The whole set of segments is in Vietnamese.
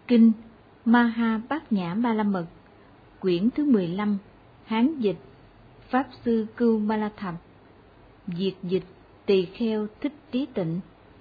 Kinh Maha Bát Nhã Ba La Mật, quyển thứ 15, Hán dịch, Pháp sư Cưu Ma La Thập, Việt dịch Tỳ Kheo Thích Trí Tịnh.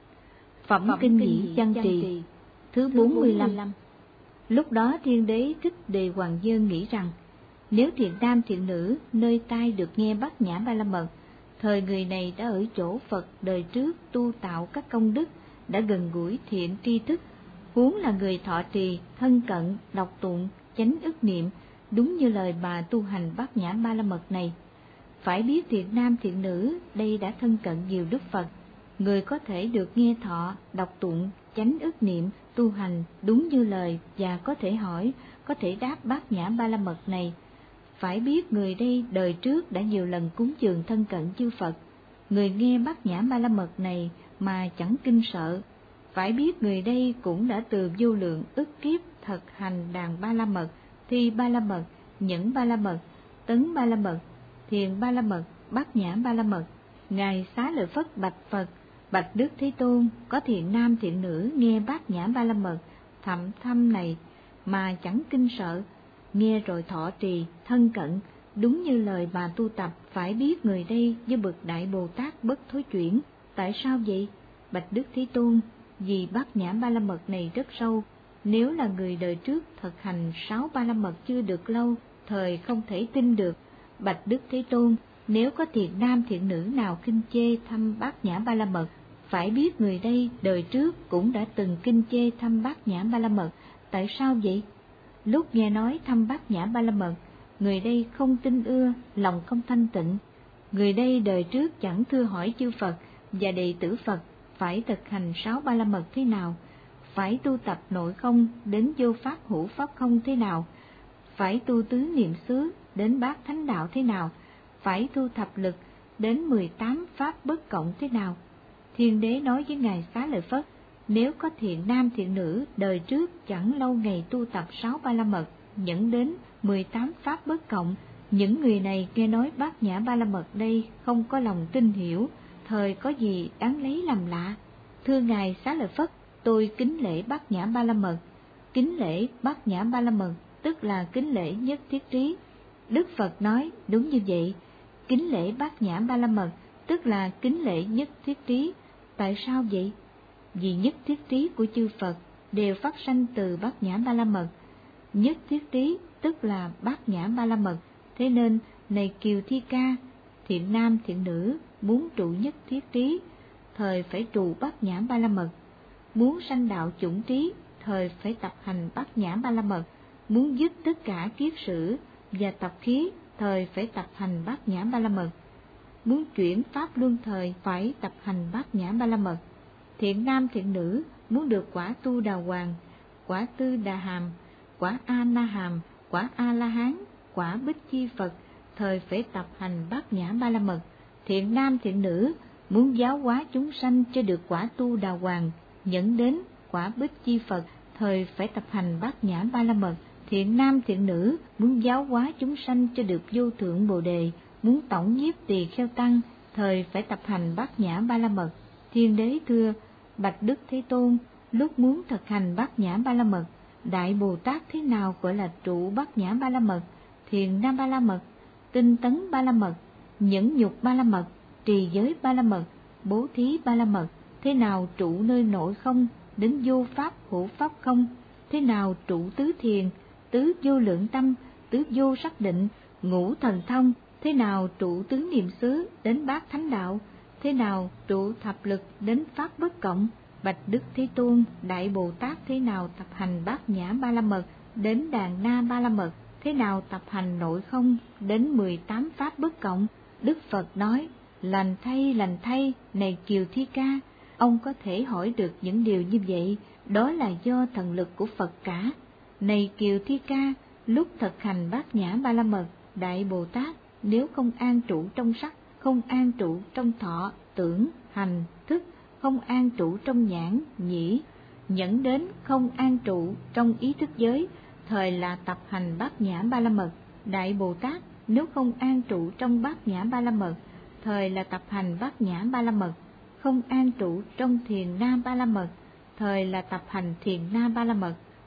Phẩm Kinh Nhĩ Văn Trì thứ 45. Lúc đó Thiên Đế Thích Đề Hoàng Dơn nghĩ rằng, nếu thiện nam thiện nữ nơi tai được nghe Bát Nhã Ba La Mật, thời người này đã ở chỗ Phật đời trước tu tạo các công đức, đã gần gũi thiện tri thức, huống là người thọ trì, thân cận, đọc tụng, chánh ức niệm, đúng như lời bà tu hành Bát Nhã Ba La Mật này. Phải biết thiện nam thiện nữ đây đã thân cận nhiều Đức Phật, người có thể được nghe thọ, đọc tụng, chánh ức niệm, tu hành đúng như lời và có thể hỏi, có thể đáp Bát Nhã Ba La Mật này. Phải biết người đây đời trước đã nhiều lần cúng dường thân cận chư Phật, người nghe Bát Nhã Ba La Mật này mà chẳng kinh sợ. Phải biết người đây cũng đã từ vô lượng ức kiếp thực hành đàn Ba La Mật, thi Ba La Mật, nhẫn Ba La Mật, tấn Ba La Mật, thiền Ba La Mật, Bát Nhã Ba La Mật. Ngài Xá Lợi Phất bạch Phật: Bạch Đức Thế Tôn, có thiện nam thiện nữ nghe Bát Nhã Ba La Mật thậm thâm này mà chẳng kinh sợ, nghe rồi thọ trì, thân cận, đúng như lời bà tu tập. Phải biết người đây như bậc Đại Bồ Tát bất thối chuyển. Tại sao vậy? Bạch Đức Thế Tôn, vì Bát Nhã Ba La Mật này rất sâu, nếu là người đời trước thực hành 6 Ba La Mật chưa được lâu, thời không thể tin được. Bạch Đức Thế Tôn, nếu có thiện nam thiện nữ nào kinh chê thăm Bát Nhã Ba La Mật, phải biết người đây đời trước cũng đã từng kinh chê thăm Bát Nhã Ba La Mật. Tại sao vậy? Lúc nghe nói thăm Bát Nhã Ba La Mật, người đây không tin ưa, lòng không thanh tịnh. Người đây đời trước chẳng thưa hỏi chư Phật và đệ tử Phật phải thực hành 6 Ba La Mật thế nào, phải tu tập nội không đến vô pháp hữu pháp không thế nào, phải tu tứ niệm xứ đến bát thánh đạo thế nào, phải tu thập lực đến 18 pháp bất cộng thế nào. Thiên Đế nói với Ngài Xá Lợi Phất: nếu có thiện nam thiện nữ đời trước chẳng lâu ngày tu tập 6 Ba La Mật, nhẫn đến 18 pháp bất cộng, những người này nghe nói Bát Nhã Ba La Mật đây không có lòng tin hiểu, thời có gì đáng lấy làm lạ. Thưa Ngài Xá Lợi Phất, tôi kính lễ Bát Nhã Ba La Mật. Kính lễ Bát Nhã Ba La Mật tức là kính lễ nhất thiết trí. Đức Phật nói đúng như vậy. Kính lễ Bát Nhã Ba La Mật tức là kính lễ nhất thiết trí. Tại sao vậy? Vì nhất thiết trí của chư Phật đều phát sanh từ Bát Nhã Ba La Mật. Nhất thiết trí tức là Bát Nhã Ba La Mật. Thế nên, này Kiều Thi Ca, thiện nam thiện nữ muốn trụ nhất thiết trí, thời phải trụ Bát Nhã Ba La Mật. Muốn sanh đạo chủng trí, thời phải tập hành Bát Nhã Ba La Mật. Muốn dứt tất cả kiết sử và tập khí, thời phải tập hành Bát Nhã Ba La Mật. Muốn chuyển pháp luân thời, phải tập hành Bát Nhã Ba La Mật. Thiện nam thiện nữ muốn được quả tu đà hoàng, quả tư đà hàm, quả a na hàm, quả a la hán, quả bích chi Phật, thời phải tập hành Bát Nhã Ba La Mật. Thiện nam thiện nữ muốn giáo hóa chúng sanh cho được quả tu đà hoàng, nhẫn đến quả bích chi Phật, thời phải tập hành Bát Nhã Ba La Mật. Thiện nam thiện nữ muốn giáo hóa chúng sanh cho được vô thượng Bồ đề, muốn tổng nhiếp tỳ kheo tăng, thời phải tập hành Bát Nhã Ba La Mật. Thiên Đế thưa: Bạch Đức Thế Tôn, lúc muốn thực hành Bát Nhã Ba La Mật, Đại Bồ Tát thế nào gọi là trụ Bát Nhã Ba La Mật, thiền nam Ba La Mật, tinh tấn Ba La Mật, nhẫn nhục Ba La Mật, trì giới Ba La Mật, bố thí Ba La Mật, thế nào trụ nơi nội không đến vô pháp hữu pháp không, thế nào trụ tứ thiền, tứ vô lượng tâm, tứ vô sắc định, ngũ thần thông, thế nào trụ tứ niệm xứ đến bát thánh đạo, thế nào trụ thập lực đến pháp bất cộng. Bạch Đức Thế Tôn, Đại Bồ Tát thế nào tập hành Bát Nhã Ba La Mật đến đàn na Ba La Mật, thế nào tập hành nội không đến 18 pháp bất cộng. Đức Phật nói: lành thay, này Kiều Thi Ca, ông có thể hỏi được những điều như vậy, đó là do thần lực của Phật cả. Này Kiều Thi Ca, lúc thực hành Bát Nhã Ba La Mật, Đại Bồ Tát nếu không an trụ trong sắc, không an trụ trong thọ, tưởng, hành, thức, không an trụ trong nhãn, nhĩ, nhẫn đến không an trụ trong ý thức giới, thời là tập hành Bát Nhã Ba La Mật. Đại Bồ Tát nếu không an trụ trong Bát Nhã Ba La Mật, thời là tập hành Bát Nhã Ba La Mật. Không an trụ trong thiền na Ba La Mật, thời là tập hành thiền na Ba La Mật.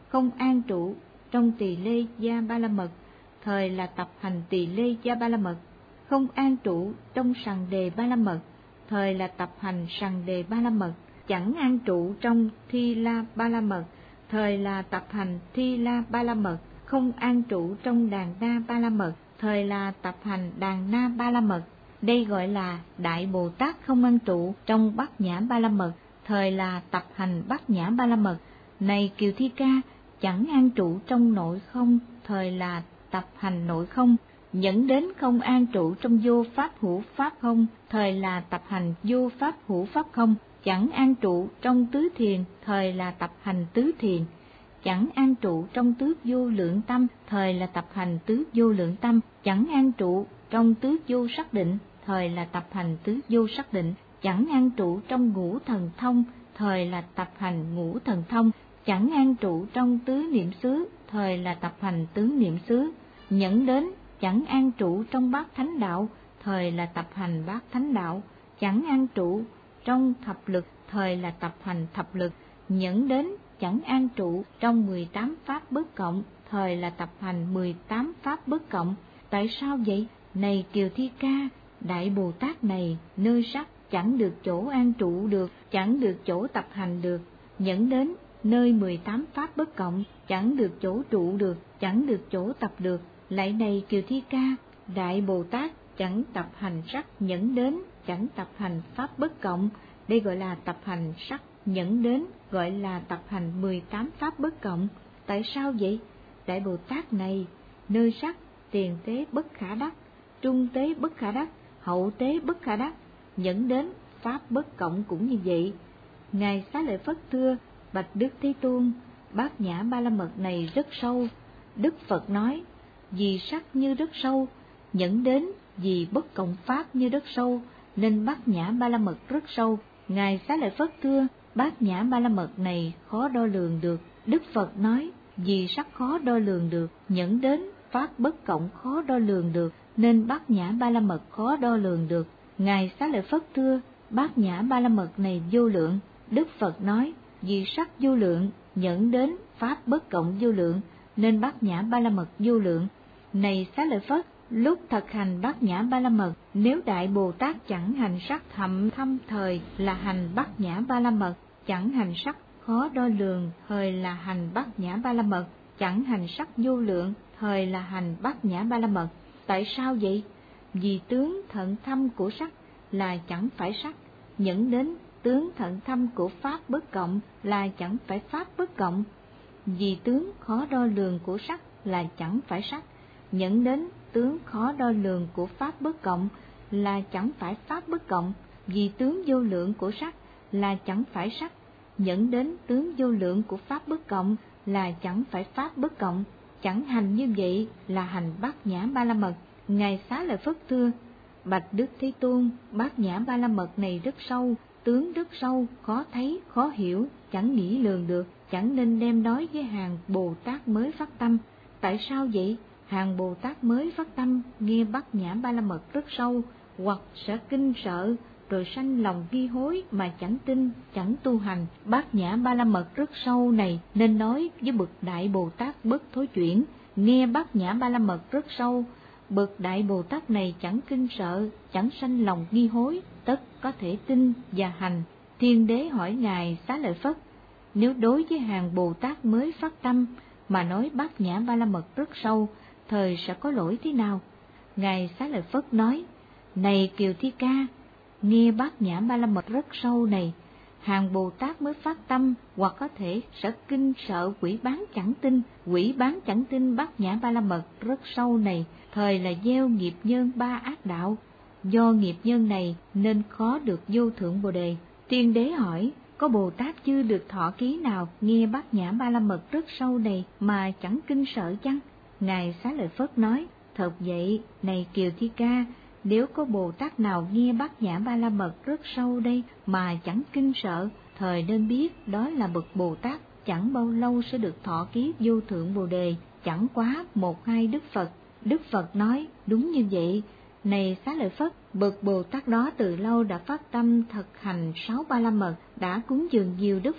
không an trụ trong Tỳ Lê Gia Ba La Mật, thời là tập hành Tỳ Lê Gia Ba La Mật, không an trụ trong Sằng Đề Ba La Mật, thời là tập hành Sằng Đề Ba La Mật, chẳng an trụ trong Thi La Ba La Mật, thời là tập hành Thi La Ba La Mật, không an trụ trong Đàn Na Ba La Mật, thời là tập hành Đàn Na Ba La Mật. Đây gọi là Đại Bồ Tát không an trụ trong Bát Nhã Ba La Mật, thời là tập hành Bát Nhã Ba La Mật. Này Kiều Thi Ca, chẳng an trụ trong nội không, thời là tập hành nội không. Nhẫn đến không an trụ trong vô pháp hữu pháp không, thời là tập hành vô pháp hữu pháp không. Chẳng an trụ trong tứ thiền, thời là tập hành tứ thiền. Chẳng an trụ trong tứ vô lượng tâm, thời là tập hành tứ vô lượng tâm. Chẳng an trụ trong tứ vô sắc định, thời là tập hành tứ vô sắc định. Chẳng an trụ trong ngũ thần thông, thời là tập hành ngũ thần thông. Chẳng an trụ trong tứ niệm xứ, thời là tập hành tứ niệm xứ. Nhẫn đến chẳng an trụ trong bát thánh đạo, thời là tập hành bát thánh đạo. Chẳng an trụ trong thập lực, thời là tập hành thập lực. Nhẫn đến chẳng an trụ trong 18 pháp bất cộng, thời là tập hành 18 pháp bất cộng. Tại sao vậy? Này Kiều Thi Ca, Đại Bồ Tát này nơi sắc chẳng được chỗ an trụ được, chẳng được chỗ tập hành được. Nhẫn đến nơi 18 pháp bất cộng, chẳng được chỗ trụ được, chẳng được chỗ tập được. Lại này Kiều Thi Ca, Đại Bồ Tát chẳng tập hành sắc, nhẫn đến chẳng tập hành pháp bất cộng. Đây gọi là tập hành sắc, nhẫn đến gọi là tập hành 18 pháp bất cộng. Tại sao vậy? Đại Bồ Tát này nơi sắc tiền tế bất khả đắc, trung tế bất khả đắc, hậu tế bất khả đắc. Nhẫn đến pháp bất cộng cũng như vậy. Ngài Xá Lợi Phất thưa: Bạch Đức Thế Tôn, Bát Nhã Ba La Mật này rất sâu. Đức Phật nói: vì sắc như đất sâu, nhẫn đến vì bất cộng pháp như đất sâu, nên Bát Nhã Ba La Mật rất sâu. Ngài Xá Lợi Phất thưa: Bát Nhã Ba La Mật này khó đo lường được. Đức Phật nói: vì sắc khó đo lường được, nhẫn đến pháp bất cộng khó đo lường được, nên Bát Nhã Ba La Mật khó đo lường được. Ngài Xá Lợi Phất thưa: Bát Nhã Ba La Mật này vô lượng. Đức Phật nói: vì sắc vô lượng, nhẫn đến pháp bất cộng vô lượng, nên Bát Nhã Ba La Mật vô lượng. Này Xá Lợi Phất, lúc thực hành Bát Nhã Ba La Mật, nếu Đại Bồ Tát chẳng hành sắc thậm thâm thời là hành Bát Nhã Ba La Mật, chẳng hành sắc khó đo lường thời là hành Bát Nhã Ba La Mật, chẳng hành sắc vô lượng thời là hành Bát Nhã Ba La Mật. Tại sao vậy? Vì tướng thận thâm của sắc là chẳng phải sắc, nhẫn đến tướng thận thâm của pháp bất cộng là chẳng phải pháp bất cộng. Vì tướng khó đo lường của sắc là chẳng phải sắc, nhẫn đến tướng khó đo lường của pháp bất cộng là chẳng phải pháp bất cộng. Vì tướng vô lượng của sắc là chẳng phải sắc, nhẫn đến tướng vô lượng của pháp bất cộng là chẳng phải pháp bất cộng. Chẳng hành như vậy là hành Bát Nhã Ba La Mật. Ngài Xá Lợi Phất thưa: Bạch Đức Thế Tôn, Bát Nhã Ba La Mật này rất sâu, tướng rất sâu, khó thấy, khó hiểu, chẳng nghĩ lường được, chẳng nên đem nói với hàng Bồ Tát mới phát tâm. Tại sao vậy? Hàng Bồ Tát mới phát tâm nghe Bát Nhã Ba La Mật rất sâu, hoặc sẽ kinh sợ, rồi sanh lòng nghi hối mà chẳng tin, chẳng tu hành. Bát Nhã Ba La Mật rất sâu này nên nói với bậc Đại Bồ Tát bất thối chuyển, nghe Bát Nhã Ba La Mật rất sâu. Bậc Đại Bồ Tát này chẳng kinh sợ, chẳng sanh lòng nghi hối, tất có thể tin và hành. Thiên Đế hỏi Ngài Xá Lợi Phất: nếu đối với hàng Bồ Tát mới phát tâm mà nói Bát Nhã Ba La Mật rất sâu, thời sẽ có lỗi thế nào? Ngài Xá Lợi Phất nói: này Kiều Thi Ca, nghe Bát Nhã Ba La Mật rất sâu này, hàng Bồ Tát mới phát tâm hoặc có thể sẽ kinh sợ quỷ bán chẳng tin. Quỷ bán chẳng tin Bát Nhã Ba La Mật rất sâu này, thời là gieo nghiệp nhân ba ác đạo. Do nghiệp nhân này nên khó được vô thượng Bồ Đề. Tiên Đế hỏi: có Bồ Tát chưa được thọ ký nào nghe Bát Nhã Ba La Mật rất sâu này mà chẳng kinh sợ chăng? Ngài Xá Lợi Phất nói: thật vậy, này Kiều Thi Ca, nếu có Bồ Tát nào nghe Bát Nhã Ba La Mật rất sâu đây mà chẳng kinh sợ, thời nên biết đó là bậc Bồ Tát chẳng bao lâu sẽ được thọ ký vô thượng Bồ Đề, chẳng quá 1-2 Đức Phật. Đức Phật nói: đúng như vậy, này Xá Lợi Phất, bậc Bồ Tát đó từ lâu đã phát tâm thực hành 6 Ba La Mật, đã cúng dường nhiều Đức Phật,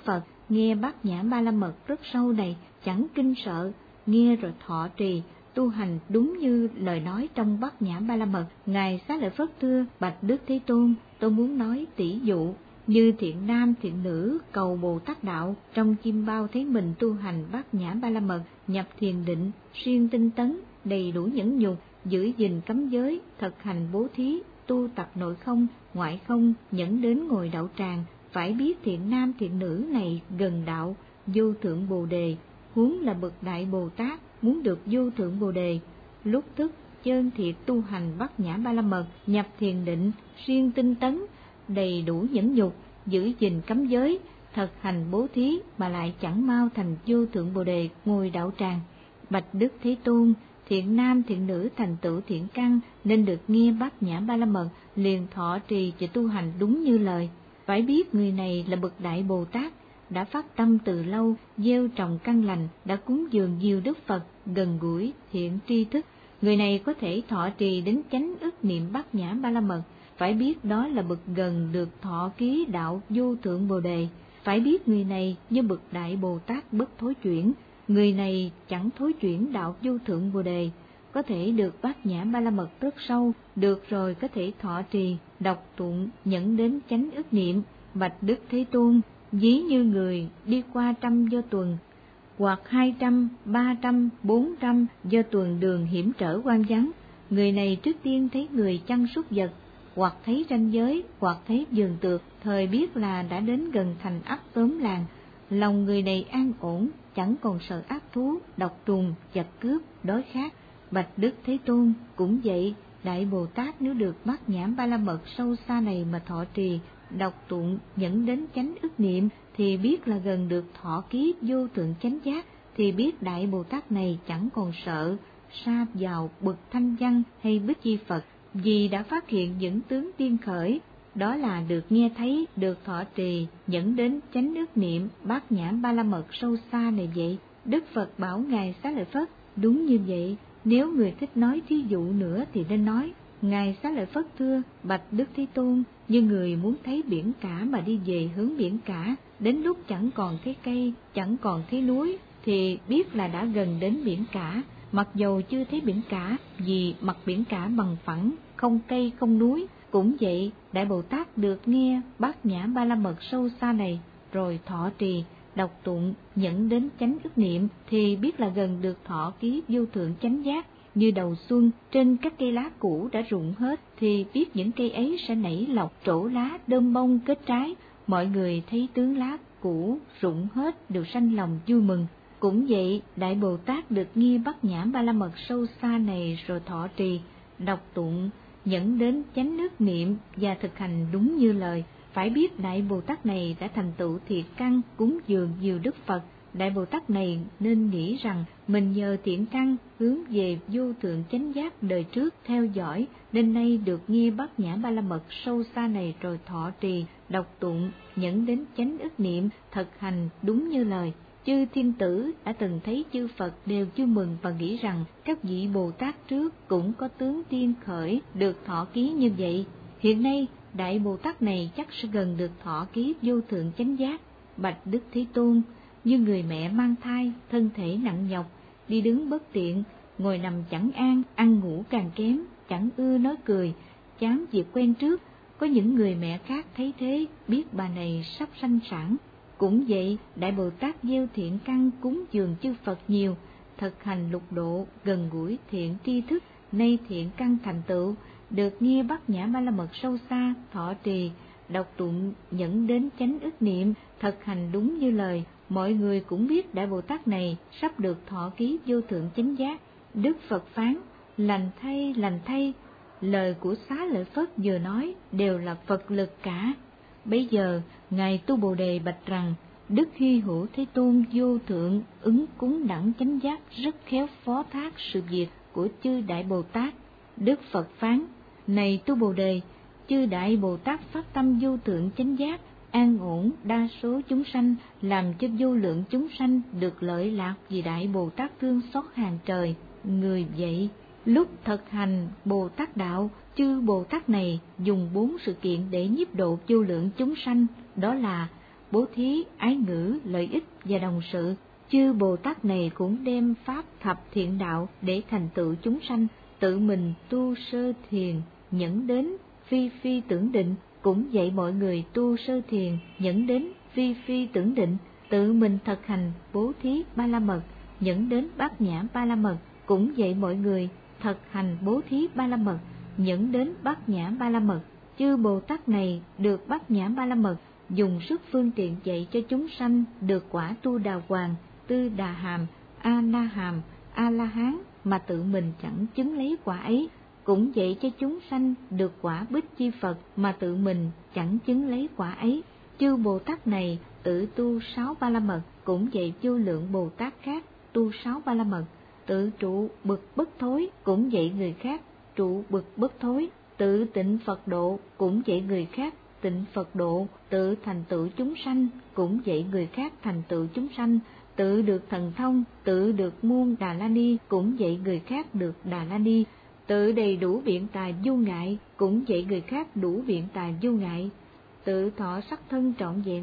nghe bát nhã ba la mật rất sâu này, chẳng kinh sợ, nghe rồi thọ trì, tu hành đúng như lời nói trong bát nhã ba la mật. Ngài Xá Lợi Phất thưa: bạch Đức Thế Tôn, tôi muốn nói tỷ dụ như thiện nam thiện nữ cầu Bồ Tát đạo, trong chim bao thấy mình tu hành bát nhã ba la mật, nhập thiền định, siêng tinh tấn, đầy đủ nhẫn nhục, giữ gìn cấm giới, thực hành bố thí, tu tập nội không, ngoại không, nhẫn đến ngồi đậu tràng, phải biết thiện nam thiện nữ này gần đạo vô thượng Bồ đề, huống là bậc đại Bồ Tát muốn được vô thượng Bồ đề, lúc tức chân thiệt tu hành bát nhã ba la mật, nhập thiền định, siêng tinh tấn, đầy đủ nhẫn nhục, giữ gìn cấm giới, thực hành bố thí mà lại chẳng mau thành vô thượng Bồ đề ngồi đạo tràng. Bạch Đức Thế Tôn, thiện nam thiện nữ thành tựu thiện căn nên được nghe bát nhã ba la mật, liền thọ trì và tu hành đúng như lời. Phải biết người này là bậc đại Bồ Tát, đã phát tâm từ lâu, gieo trồng căn lành, đã cúng dường nhiều Đức Phật, gần gũi, thiện tri thức. Người này có thể thọ trì đến chánh ức niệm bát nhã ba la mật. Phải biết đó là bậc gần được thọ ký đạo vô thượng Bồ đề. Phải biết người này như bậc đại Bồ Tát bất thối chuyển. Người này chẳng thối chuyển đạo vô thượng Bồ đề, có thể được bát nhã ba la mật rất sâu, được rồi có thể thọ trì, đọc tụng, nhẫn đến chánh ức niệm. Bạch Đức Thế Tôn, ví như người đi qua 100 do tuần, hoặc 200, 300, 400 do tuần đường hiểm trở hoang vắng. Người này trước tiên thấy người chăn súc vật, hoặc thấy ranh giới, hoặc thấy vườn tược, thời biết là đã đến gần thành ấp xóm làng. Lòng người này an ổn, chẳng còn sợ ác thú, độc trùng, giặc cướp, đói khát. Bạch Đức Thế Tôn, cũng vậy, đại Bồ Tát nếu được bát nhã ba la mật sâu xa này mà thọ trì, đọc tụng, nhẫn đến chánh ức niệm, thì biết là gần được thọ ký vô thượng chánh giác, thì biết đại Bồ Tát này chẳng còn sợ sa vào bậc thanh văn hay bích chi Phật, vì đã phát hiện những tướng tiên khởi, đó là được nghe thấy, được thọ trì, nhẫn đến chánh ức niệm bát nhã ba la mật sâu xa này vậy. Đức Phật bảo Ngài Xá Lợi Phất, đúng như vậy, nếu người thích nói thí dụ nữa thì nên nói. Ngài Xá Lợi Phất thưa: bạch Đức Thế Tôn, như người muốn thấy biển cả mà đi về hướng biển cả, đến lúc chẳng còn thấy cây, chẳng còn thấy núi, thì biết là đã gần đến biển cả, mặc dầu chưa thấy biển cả, vì mặt biển cả bằng phẳng, không cây không núi. Cũng vậy, đại Bồ Tát được nghe bát nhã ba la mật sâu xa này, rồi thọ trì, đọc tụng, nhẫn đến chánh ức niệm, thì biết là gần được thọ ký vô thượng chánh giác. Như đầu xuân, trên các cây lá cũ đã rụng hết, thì biết những cây ấy sẽ nảy lọc, trổ lá, đơm bông, kết trái. Mọi người thấy tướng lá cũ rụng hết đều sanh lòng vui mừng. Cũng vậy, đại Bồ Tát được nghe bát nhã ba la mật sâu xa này, rồi thọ trì, đọc tụng, nhẫn đến chánh ức niệm và thực hành đúng như lời. Phải biết đại Bồ Tát này đã thành tựu thiện căn, cúng dường nhiều Đức Phật. Đại Bồ Tát này nên nghĩ rằng mình nhờ thiện căn hướng về vô thượng chánh giác đời trước theo dõi, nên nay được nghe bát nhã ba la mật sâu xa này, rồi thọ trì, đọc tụng, nhẫn đến chánh ức niệm, thực hành đúng như lời. Chư thiên tử đã từng thấy chư Phật đều vui mừng và nghĩ rằng các vị Bồ Tát trước cũng có tướng tiên khởi được thọ ký như vậy. Hiện nay đại Bồ Tát này chắc sẽ gần được thọ ký vô thượng chánh giác. Bạch Đức Thế Tôn, như người mẹ mang thai, thân thể nặng nhọc, đi đứng bất tiện, ngồi nằm chẳng an, ăn ngủ càng kém, chẳng ưa nói cười, chán việc quen trước. Có những người mẹ khác thấy thế, biết bà này sắp sanh sản. Cũng vậy, đại Bồ Tát gieo thiện căn, cúng dường chư Phật nhiều, thực hành lục độ, gần gũi thiện tri thức, nay thiện căn thành tựu, được nghe bát nhã ba la mật sâu xa, thọ trì, đọc tụng, nhẫn đến chánh ức niệm, thực hành đúng như lời. Mọi người cũng biết đại Bồ Tát này sắp được thọ ký vô thượng chánh giác. Đức Phật phán: lành thay, lời của Xá Lợi Phất vừa nói đều là Phật lực cả. Bây giờ ngài Tu Bồ Đề bạch rằng: Đức Hy Hữu Thế Tôn vô thượng ứng cúng đẳng chánh giác rất khéo phó thác sự việc của chư đại Bồ Tát. Đức Phật phán: này Tu Bồ Đề, chư đại Bồ Tát phát tâm vô thượng chánh giác, an ổn đa số chúng sanh, làm cho vô lượng chúng sanh được lợi lạc vì đại Bồ Tát thương xót hàng trời. Người vậy, lúc thực hành Bồ Tát đạo, chư Bồ Tát này dùng 4 sự kiện để nhiếp độ vô lượng chúng sanh, đó là bố thí, ái ngữ, lợi ích và đồng sự. Chư Bồ Tát này cũng đem pháp thập thiện đạo để thành tựu chúng sanh, tự mình tu sơ thiền, nhẫn đến phi phi tưởng định, cũng dạy mọi người tu sơ thiền, nhẫn đến phi phi tưởng định, tự mình thực hành bố thí ba la mật, nhẫn đến bát nhã ba la mật, cũng dạy mọi người thực hành bố thí ba la mật, nhẫn đến bát nhã ba la mật. Chư Bồ Tát này được bát nhã ba la mật, dùng sức phương tiện dạy cho chúng sanh được quả tu đà hoàng, tư đà hàm, a na hàm, a la hán mà tự mình chẳng chứng lấy quả ấy, cũng dạy cho chúng sanh được quả Bích Chi Phật mà tự mình chẳng chứng lấy quả ấy. Chư Bồ Tát này tự tu 6 ba la mật, cũng dạy vô lượng Bồ Tát khác tu 6 ba la mật, tự trụ bực bất thối, cũng dạy người khác trụ bực bất thối, tự tịnh Phật độ, cũng dạy người khác tịnh Phật độ, tự thành tựu chúng sanh, cũng dạy người khác thành tựu chúng sanh, tự được thần thông, tự được muôn Đà La Ni, cũng dạy người khác được Đà La Ni, tự đầy đủ biện tài vô ngại, cũng dạy người khác đủ biện tài vô ngại, tự thọ sắc thân trọn vẹn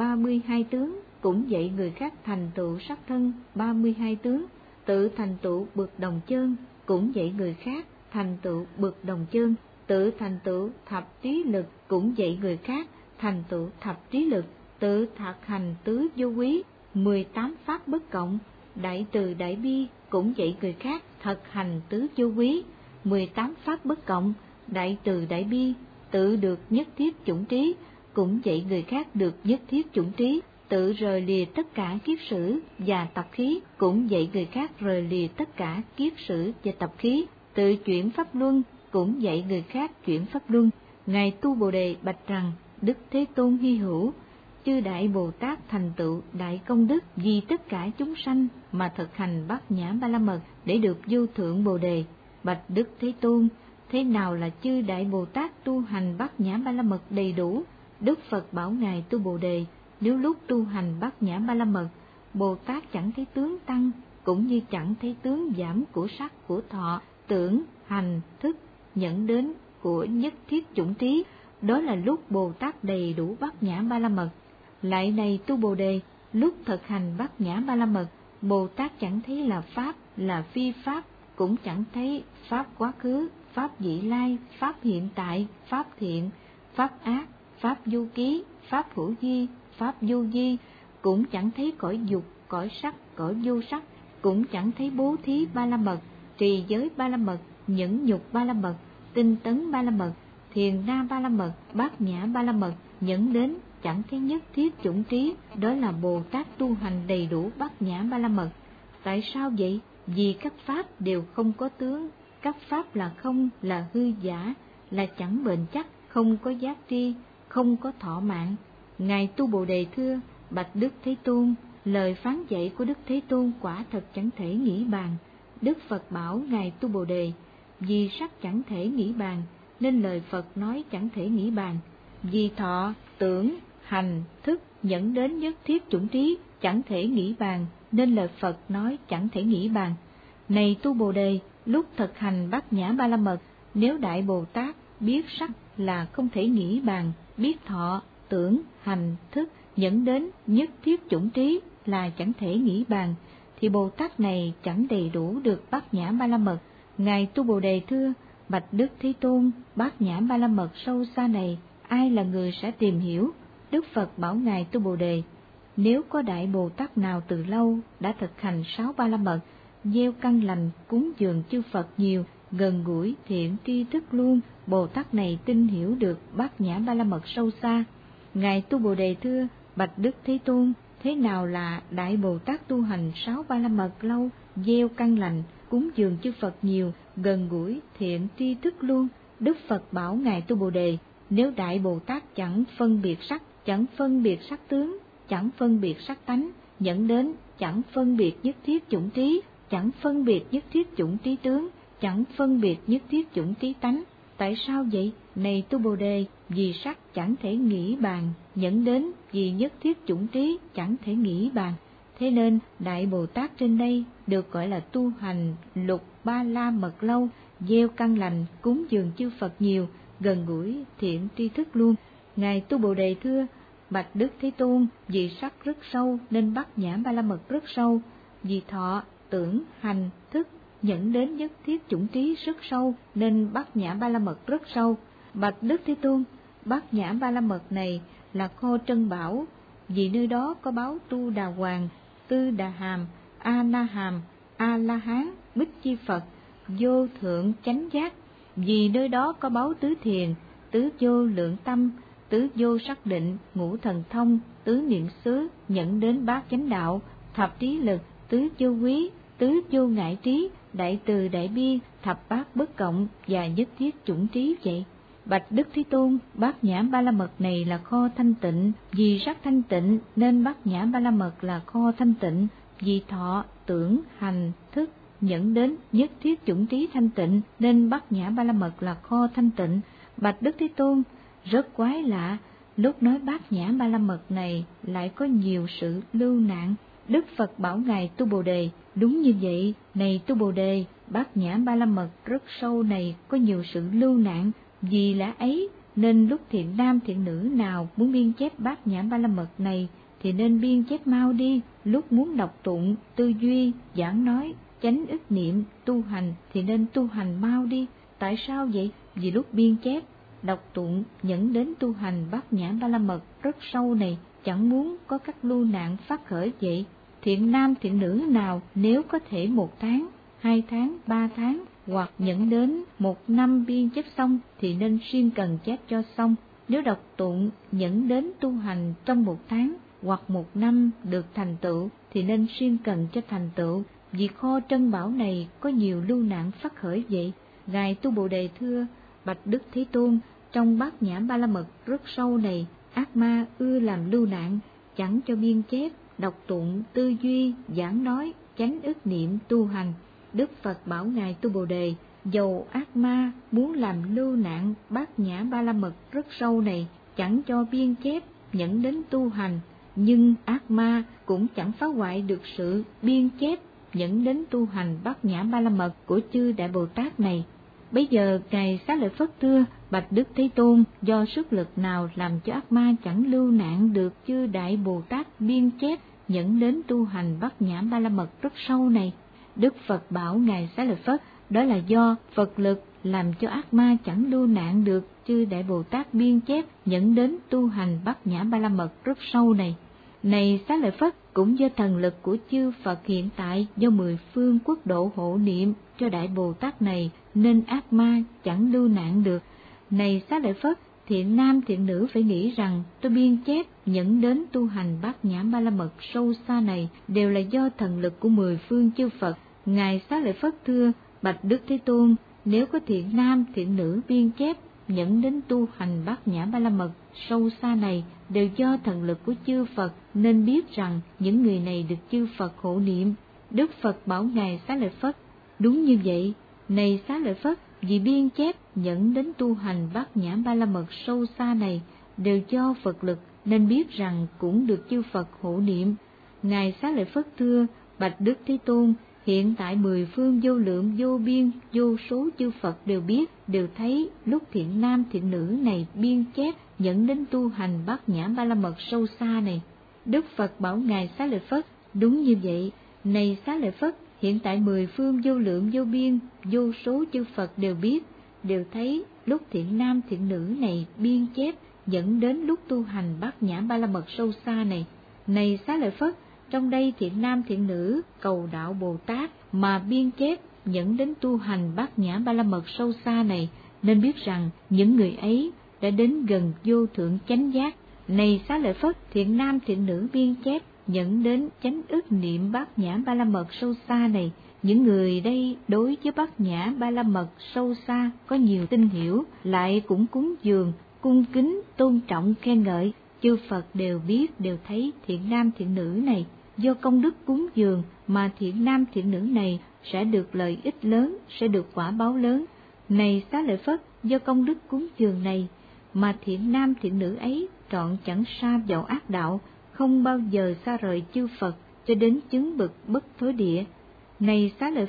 32 tướng, cũng dạy người khác thành tựu sắc thân 32 tướng, tự thành tựu bực đồng chơn, cũng dạy người khác thành tựu bực đồng chơn, tự thành tựu thập trí lực, cũng dạy người khác thành tựu thập trí lực, tự thực hành tứ vô quý, 18 pháp bất cộng, đại từ đại bi, cũng dạy người khác thực hành tứ vô quý, 18 pháp bất cộng, đại từ đại bi, tự được nhất thiết chủng trí, cũng dạy người khác được nhất thiết chủng trí, tự rời lìa tất cả kiết sử và tập khí, cũng dạy người khác rời lìa tất cả kiết sử và tập khí, tự chuyển pháp luân, cũng dạy người khác chuyển pháp luân. Ngài Tu Bồ Đề bạch rằng: Đức Thế Tôn hy hữu, chư đại Bồ Tát thành tựu đại công đức vì tất cả chúng sanh mà thực hành bát nhã ba la mật để được vô thượng Bồ Đề. Bạch Đức Thế Tôn, thế nào là chư đại Bồ Tát tu hành bát nhã ba la mật đầy đủ? Đức Phật bảo Ngài Tu Bồ Đề, nếu lúc tu hành bát nhã ba la mật, Bồ Tát chẳng thấy tướng tăng, cũng như chẳng thấy tướng giảm của sắc, của thọ, tưởng, hành, thức, nhẫn đến của nhất thiết chủng trí, đó là lúc Bồ Tát đầy đủ bát nhã ba la mật. Lại này Tu Bồ Đề, lúc thực hành bát nhã ba la mật, Bồ Tát chẳng thấy là pháp, là phi pháp, cũng chẳng thấy pháp quá khứ, pháp vị lai, pháp hiện tại, pháp thiện, pháp ác, pháp vô ký, pháp hữu vi, pháp vô vi, cũng chẳng thấy cõi dục, cõi sắc, cõi vô sắc, cũng chẳng thấy bố thí ba la mật, trì giới ba la mật, nhẫn nhục ba la mật, tinh tấn ba la mật, thiền na ba la mật, bát nhã ba la mật, nhẫn đến chẳng thấy nhất thiết chủng trí, đó là Bồ Tát tu hành đầy đủ bát nhã ba la mật. Tại sao vậy? Vì các pháp đều không có tướng, các pháp là không, là hư giả, là chẳng bền chắc, không có giác tri, không có thọ mạng. Ngài Tu Bồ Đề thưa: Bạch Đức Thế Tôn, lời phán dạy của Đức Thế Tôn quả thật chẳng thể nghĩ bàn. Đức Phật bảo Ngài Tu Bồ Đề, vì sắc chẳng thể nghĩ bàn, nên lời Phật nói chẳng thể nghĩ bàn. Vì thọ, tưởng, hành, thức, nhẫn đến nhất thiết chủng trí chẳng thể nghĩ bàn, nên lời Phật nói chẳng thể nghĩ bàn. Này Tu Bồ Đề, lúc thực hành bát nhã ba la mật, nếu Đại Bồ Tát biết sắc là không thể nghĩ bàn, biết thọ, tưởng, hành, thức, nhẫn đến nhất thiết chủng trí là chẳng thể nghĩ bàn, thì Bồ Tát này chẳng đầy đủ được bát nhã ba la mật. Ngài Tu Bồ Đề thưa: Bạch Đức Thế Tôn, bát nhã ba la mật sâu xa này, ai là người sẽ tìm hiểu? Đức Phật bảo Ngài Tu Bồ Đề, nếu có Đại Bồ Tát nào từ lâu đã thực hành 6 ba la mật, gieo căn lành, cúng dường chư Phật nhiều, gần gũi, thiện tri thức luôn, Bồ Tát này tin hiểu được bát nhã ba la mật sâu xa. Ngài Tu Bồ Đề thưa: Bạch Đức Thế Tôn, thế nào là Đại Bồ Tát tu hành 6 ba la mật lâu, gieo căn lành, cúng dường chư Phật nhiều, gần gũi, thiện tri thức luôn? Đức Phật bảo Ngài Tu Bồ Đề, nếu Đại Bồ Tát chẳng phân biệt sắc, chẳng phân biệt sắc tướng, chẳng phân biệt sắc tánh, nhẫn đến chẳng phân biệt nhất thiết chủng trí, chẳng phân biệt nhất thiết chủng trí tướng, chẳng phân biệt nhất thiết chủng trí tánh. Tại sao vậy? Này Tu Bồ Đề, vì sắc chẳng thể nghĩ bàn, nhẫn đến vì nhất thiết chủng trí chẳng thể nghĩ bàn. Thế nên Đại Bồ Tát trên đây được gọi là tu hành lục ba la mật lâu, gieo căn lành, cúng dường chư Phật nhiều, gần gũi, thiện tri thức luôn. Ngài Tu Bồ Đề thưa: Bạch Đức Thế Tôn, vì sắc rất sâu nên Bát Nhã Ba La Mật rất sâu, vì thọ, tưởng, hành, thức dẫn đến nhất thiết chủng trí rất sâu nên Bát Nhã Ba La Mật rất sâu. Bạch Đức Thế Tôn, Bát Nhã Ba La Mật này là kho trân bảo, vì nơi đó có báu Tu Đà Hoàng, Tư Đà Hàm, A Na Hàm, A La Hán, Bích Chi Phật, vô thượng chánh giác. Vì nơi đó có báu tứ thiền, tứ vô lượng tâm, tứ vô sắc định, ngũ thần thông, tứ niệm xứ dẫn đến bát chánh đạo, thập trí lực, tứ vô quý, tứ vô ngại trí, đại từ đại bi, thập bát bất cộng và nhất thiết chủng trí vậy. Bạch Đức Thế Tôn, Bát Nhã Ba La Mật này là kho thanh tịnh, vì sắc thanh tịnh nên Bát Nhã Ba La Mật là kho thanh tịnh, vì thọ, tưởng, hành, thức dẫn đến nhất thiết chủng trí thanh tịnh nên Bát Nhã Ba La Mật là kho thanh tịnh. Bạch Đức Thế Tôn, rất quái lạ, lúc nói Bát Nhã Ba La Mật này lại có nhiều sự lưu nạn. Đức Phật bảo ngài Tu Bồ Đề, đúng như vậy, này Tu Bồ Đề, Bát Nhã Ba La Mật rất sâu này có nhiều sự lưu nạn. Vì lẽ ấy nên lúc thiện nam thiện nữ nào muốn biên chép Bát Nhã Ba La Mật này thì nên biên chép mau đi, lúc muốn đọc tụng, tư duy, giảng nói, chánh ức niệm, tu hành thì nên tu hành mau đi. Tại sao vậy? Vì lúc biên chép, đọc tụng dẫn đến tu hành Bát Nhã Ba La Mật rất sâu này chẳng muốn có các lưu nạn phát khởi vậy. Thiện nam thiện nữ nào nếu có thể 1 tháng, 2 tháng, 3 tháng hoặc dẫn đến 1 năm biên chép xong thì nên siêng cần chép cho xong. Nếu đọc tụng dẫn đến tu hành trong 1 tháng hoặc 1 năm được thành tựu thì nên siêng cần cho thành tựu. Vì kho trân bảo này có nhiều lưu nạn phát khởi vậy. Ngài Tu Bồ Đề thưa, Bạch Đức Thế Tôn, trong Bát Nhã Ba La Mật rất sâu này, ác ma ưa làm lưu nạn, chẳng cho biên chép, đọc tụng, tư duy, giảng nói, chánh ức niệm, tu hành. Đức Phật bảo ngài Tu Bồ Đề, dầu ác ma muốn làm lưu nạn Bát Nhã Ba La Mật rất sâu này, chẳng cho biên chép, dẫn đến tu hành, nhưng ác ma cũng chẳng phá hoại được sự biên chép, dẫn đến tu hành Bát Nhã Ba La Mật của chư Đại Bồ Tát này. Bây giờ ngài Xá Lợi Phất thưa, Bạch Đức Thế Tôn, do sức lực nào làm cho ác ma chẳng lưu nạn được chư Đại Bồ Tát biên chép, dẫn đến tu hành Bát Nhã Ba La Mật rất sâu này? Đức Phật bảo ngài Xá Lợi Phất, đó là do Phật lực làm cho ác ma chẳng lưu nạn được chư Đại Bồ Tát biên chép, dẫn đến tu hành Bát Nhã Ba La Mật rất sâu này. Này Xá Lợi Phất, cũng do thần lực của chư Phật hiện tại, do 10 phương quốc độ hộ niệm cho Đại Bồ Tát này, nên ác ma chẳng lưu nạn được. Này Xá Lợi Phất, thiện nam thiện nữ phải nghĩ rằng tôi biên chép dẫn đến tu hành Bát Nhã Ba La Mật sâu xa này đều là do thần lực của 10 phương chư Phật. Ngài Xá Lợi Phất thưa, Bạch Đức Thế Tôn, nếu có thiện nam thiện nữ biên chép dẫn đến tu hành Bát Nhã Ba La Mật sâu xa này đều do thần lực của chư Phật, nên biết rằng những người này được chư Phật hộ niệm. Đức Phật bảo ngài Xá Lợi Phất, đúng như vậy, này Xá Lợi Phất, vì biên chép dẫn đến tu hành Bát Nhã Ba La Mật sâu xa này đều do Phật lực, nên biết rằng cũng được chư Phật hộ niệm. Ngài Xá Lợi Phất thưa, Bạch Đức Thế Tôn, hiện tại 10 phương vô lượng vô biên vô số chư Phật đều biết, đều thấy lúc thiện nam thiện nữ này biên chép dẫn đến tu hành Bát Nhã Ba La Mật sâu xa này. Đức Phật bảo ngài Xá Lợi Phất, đúng như vậy, này Xá Lợi Phất, hiện tại 10 phương vô lượng vô biên vô số chư Phật đều biết, đều thấy lúc thiện nam thiện nữ này biên chép dẫn đến lúc tu hành Bát Nhã Ba La Mật sâu xa này. Này Xá Lợi Phất, trong đây thiện nam thiện nữ cầu đạo Bồ Tát mà biên chép dẫn đến tu hành Bát Nhã Ba La Mật sâu xa này, nên biết rằng những người ấy đã đến gần vô thượng chánh giác. Này Xá Lợi Phất, thiện nam thiện nữ biên chép dẫn đến chánh ức niệm Bát Nhã Ba La Mật sâu xa này, những người đây đối với Bát Nhã Ba La Mật sâu xa có nhiều tin hiểu, lại cũng cúng dường, cung kính, tôn trọng, khen ngợi. Chư Phật đều biết, đều thấy thiện nam thiện nữ này, do công đức cúng dường mà thiện nam thiện nữ này sẽ được lợi ích lớn, sẽ được quả báo lớn. Này Xá Lợi Phất, do công đức cúng dường này mà thiện nam thiện nữ ấy trọn chẳng sa vào ác đạo, không bao giờ xa rời chư Phật cho đến chứng bậc bất thối địa. Này Xá Lợi Phất,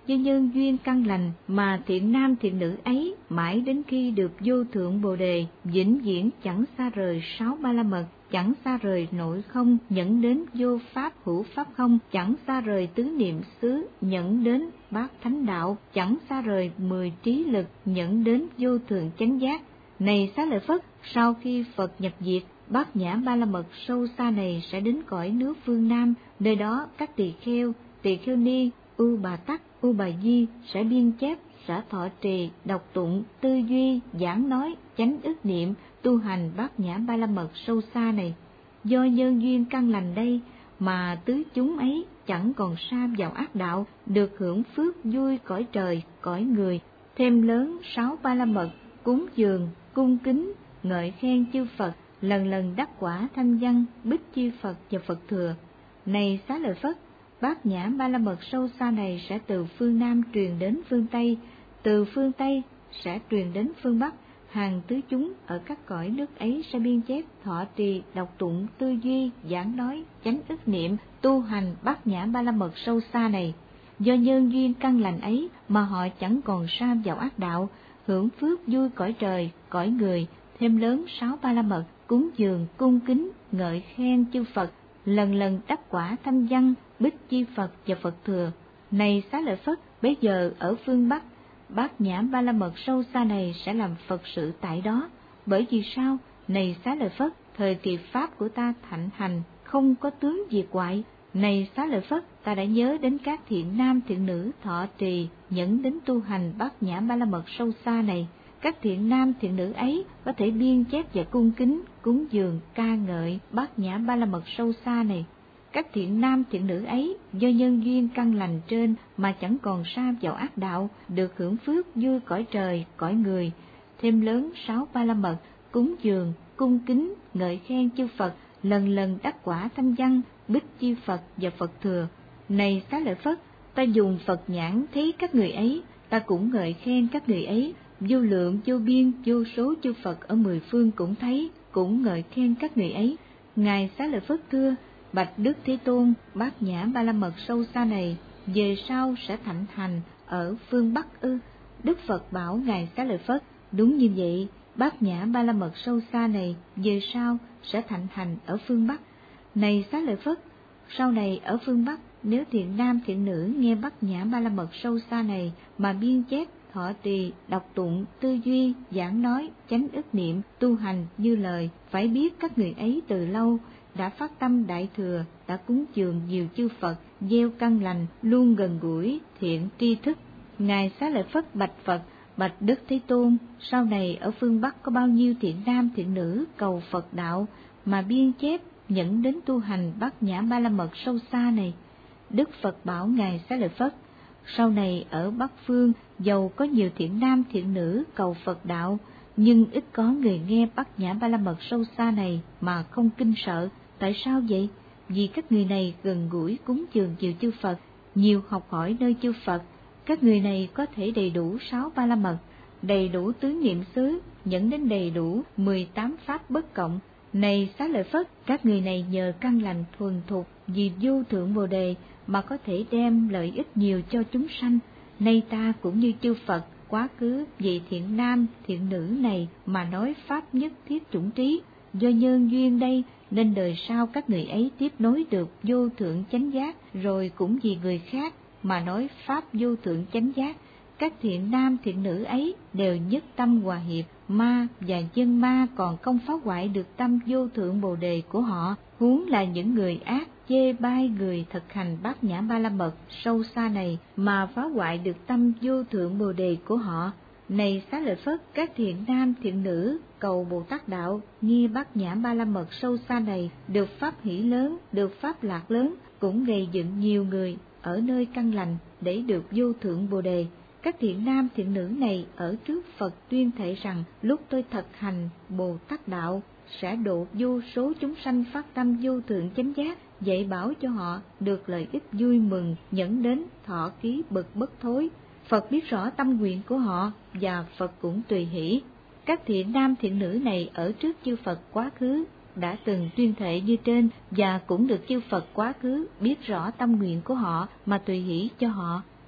do nhân duyên căn lành mà thiện nam thiện nữ ấy mãi đến khi được vô thượng Bồ đề, vĩnh viễn chẳng xa rời sáu ba la mật, chẳng xa rời nội không, nhẫn đến vô pháp hữu pháp không, chẳng xa rời tứ niệm xứ, nhẫn đến bát thánh đạo, chẳng xa rời 10 trí lực, nhẫn đến vô thượng chánh giác. Này Xá Lợi Phất, sau khi Phật nhập diệt, Bát Nhã Ba La Mật sâu xa này sẽ đến cõi nước phương Nam, nơi đó các tỳ kheo ni, U Bà Tắc, U Bà Di sẽ biên chép, sẽ thọ trì, đọc tụng, tư duy, giảng nói, chánh ức niệm, tu hành Bát Nhã Ba La Mật sâu xa này. Do nhân duyên căn lành đây mà tứ chúng ấy chẳng còn sa vào ác đạo, được hưởng phước vui cõi trời, cõi người, thêm lớn sáu ba la mật, cúng dường, cung kính, ngợi khen chư Phật, lần lần đắc quả thanh văn, bích chi Phật và Phật thừa. Này Xá Lợi Phất, Bát Nhã Ba La Mật sâu xa này sẽ từ phương Nam truyền đến phương Tây, từ phương Tây sẽ truyền đến phương Bắc. Hàng tứ chúng ở các cõi nước ấy sẽ biên chép, thọ trì, đọc tụng, tư duy, giảng nói, chánh ức niệm, tu hành Bát Nhã Ba La Mật sâu xa này. Do nhân duyên căn lành ấy mà họ chẳng còn sa vào ác đạo, hưởng phước vui cõi trời, cõi người, thêm lớn sáu ba la mật, cúng dường, cung kính, ngợi khen chư Phật, lần lần đắc quả thanh văn, bích chi Phật và Phật thừa. Này Xá Lợi Phất, bấy giờ ở phương Bắc, Bát Nhã Ba La Mật sâu xa này sẽ làm Phật sự tại đó. Bởi vì sao? Này Xá Lợi Phất, thời kỳ pháp của ta thạnh hành, không có tướng diệt hoại. Này Xá Lợi Phất, ta đã nhớ đến các thiện nam thiện nữ thọ trì, nhẫn đến tu hành Bát Nhã Ba La Mật sâu xa này. Các thiện nam thiện nữ ấy có thể biên chép và cung kính, cúng dường, ca ngợi Bát Nhã Ba La Mật sâu xa này. Các thiện nam thiện nữ ấy do nhân duyên căn lành trên mà chẳng còn sa vào ác đạo, được hưởng phước vui cõi trời, cõi người, thêm lớn sáu ba la mật, cúng dường, cung kính, ngợi khen chư Phật, lần lần đắc quả thanh văn, bích chi Phật và Phật thừa. Này Xá Lợi Phất, ta dùng Phật nhãn thấy các người ấy, ta cũng ngợi khen các người ấy, vô lượng vô biên vô số chư Phật ở mười phương cũng thấy, cũng ngợi khen các người ấy. Ngài Xá Lợi Phất thưa: Bạch Đức Thế Tôn, Bát Nhã Ba La Mật sâu xa này về sau sẽ thạnh hành ở phương Bắc ư? Đức Phật bảo Ngài Xá Lợi Phất: đúng như vậy, Bát Nhã Ba La Mật sâu xa này về sau sẽ thạnh hành ở phương Bắc. Này Xá Lợi Phất, sau này ở phương Bắc, nếu thiện nam thiện nữ nghe Bát Nhã Ba La Mật sâu xa này mà biên chép, thọ trì, đọc tụng, tư duy, giảng nói, chánh ức niệm, tu hành như lời, phải biết các người ấy từ lâu đã phát tâm đại thừa, đã cúng dường nhiều chư Phật, gieo căn lành, luôn gần gũi, thiện tri thức. Ngài Xá Lợi Phất bạch Phật: Bạch Đức Thế Tôn, sau này ở phương Bắc có bao nhiêu thiện nam thiện nữ cầu Phật đạo mà biên chép, nhẫn đến tu hành Bát Nhã Ba La Mật sâu xa này? Đức Phật bảo Ngài Xá Lợi Phất: sau này ở Bắc phương, dầu có nhiều thiện nam thiện nữ cầu Phật đạo, nhưng ít có người nghe Bát Nhã Ba La Mật sâu xa này mà không kinh sợ. Tại sao vậy? Vì các người này gần gũi cúng dường nhiều chư Phật, nhiều học hỏi nơi chư Phật. Các người này có thể đầy đủ sáu ba la mật, đầy đủ tứ niệm xứ, nhẫn đến đầy đủ 18 pháp bất cộng. Này Xá Lợi Phất, các người này nhờ căn lành thuần thục vì vô thượng Bồ đề mà có thể đem lợi ích nhiều cho chúng sanh. Nay ta cũng như chư Phật, quá khứ vì thiện nam thiện nữ này mà nói pháp nhất thiết chủng trí. Do nhân duyên đây nên đời sau các người ấy tiếp nối được vô thượng chánh giác, rồi cũng vì người khác mà nói pháp vô thượng chánh giác. Các thiện nam thiện nữ ấy đều nhất tâm hòa hiệp, ma và dân ma còn không phá hoại được tâm vô thượng Bồ đề của họ, huống là những người ác chê bai người thực hành Bát Nhã Ba La Mật sâu xa này mà phá hoại được tâm vô thượng Bồ đề của họ. Này Xá Lợi Phất, các thiện nam thiện nữ cầu Bồ Tát đạo nghe Bát Nhã Ba La Mật sâu xa này, được pháp hỷ lớn, được pháp lạc lớn, cũng gây dựng nhiều người ở nơi căn lành để được vô thượng Bồ đề. Các thiện nam thiện nữ này ở trước Phật tuyên thệ rằng: lúc tôi thực hành Bồ Tát đạo sẽ độ vô số chúng sanh phát tâm vô thượng chánh giác, dạy bảo cho họ được lợi ích vui mừng, nhẫn đến thọ ký bực bất thối. Phật biết rõ tâm nguyện của họ và Phật cũng tùy hỷ. Các thiện nam thiện nữ này ở trước chư Phật quá khứ đã từng tuyên thệ như trên, và cũng được chư Phật quá khứ biết rõ tâm nguyện của họ mà tùy hỷ cho họ.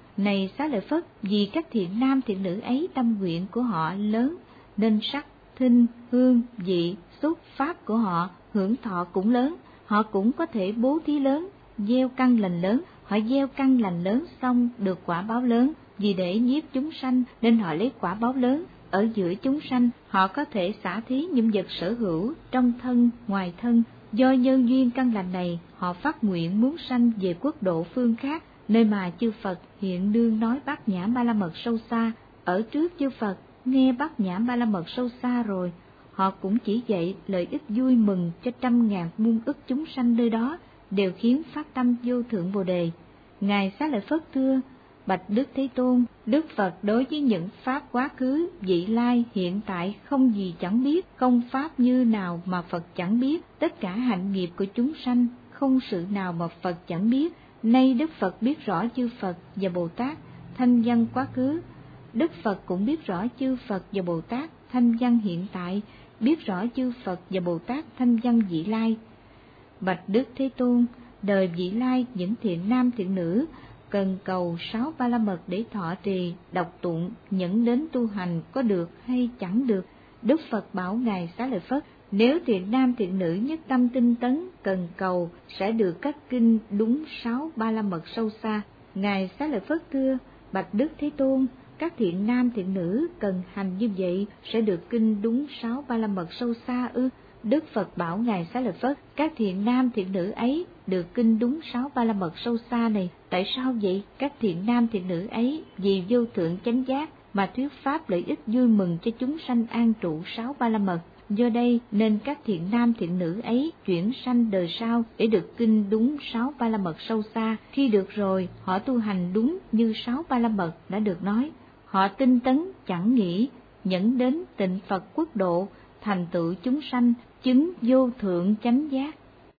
Này Xá Lợi Phất, vì các thiện nam thiện nữ ấy tâm nguyện của họ lớn, nên sắc, thinh, hương, vị, xúc, pháp của họ hưởng thọ cũng lớn, họ cũng có thể bố thí lớn, gieo căn lành lớn, họ gieo căn lành lớn xong được quả báo lớn, vì để nhiếp chúng sanh nên họ lấy quả báo lớn. Ở giữa chúng sanh, họ có thể xả thí những vật sở hữu trong thân, ngoài thân. Do nhân duyên căn lành này, họ phát nguyện muốn sanh về quốc độ phương khác, nơi mà chư Phật hiện đương nói Bát Nhã Ba La Mật sâu xa. Ở trước chư Phật nghe Bát Nhã Ba La Mật sâu xa rồi, họ cũng chỉ dạy lợi ích vui mừng cho trăm ngàn muôn ức chúng sanh nơi đó, đều khiến phát tâm vô thượng Bồ đề. Ngài Xá Lợi Phất thưa: Bạch Đức Thế Tôn, Đức Phật đối với những pháp quá khứ, vị lai, hiện tại không gì chẳng biết, không pháp như nào mà Phật chẳng biết, tất cả hạnh nghiệp của chúng sanh không sự nào mà Phật chẳng biết. Nay Đức Phật biết rõ chư Phật và Bồ Tát thanh văn quá khứ, Đức Phật cũng biết rõ chư Phật và Bồ Tát thanh văn hiện tại, biết rõ chư Phật và Bồ Tát thanh văn vị lai. Bạch Đức Thế Tôn, đời vị lai những thiện nam thiện nữ cần cầu 6 Ba La Mật để thọ trì, đọc tụng, nhẫn đến tu hành có được hay chẳng được? Đức Phật bảo Ngài Xá Lợi Phất, nếu thiện nam thiện nữ nhất tâm tinh tấn cần cầu sẽ được các kinh đúng 6 Ba La Mật sâu xa. Ngài Xá Lợi Phất thưa: Bạch Đức Thế Tôn, các thiện nam thiện nữ cần hành như vậy sẽ được kinh đúng 6 Ba La Mật sâu xa ư? Đức Phật bảo Ngài Xá Lợi Phất, các thiện nam thiện nữ ấy được kinh đúng 6 Ba La Mật sâu xa này. Tại sao vậy? Các thiện nam thiện nữ ấy vì vô thượng chánh giác mà thuyết pháp lợi ích vui mừng cho chúng sanh an trụ 6 Ba La Mật. Do đây nên các thiện nam thiện nữ ấy chuyển sanh đời sau để được kinh đúng 6 Ba La Mật sâu xa. Khi được rồi, họ tu hành đúng như 6 Ba La Mật đã được nói. Họ tinh tấn chẳng nghĩ, nhẫn đến tịnh Phật quốc độ, thành tựu chúng sanh, chứng vô thượng chánh giác.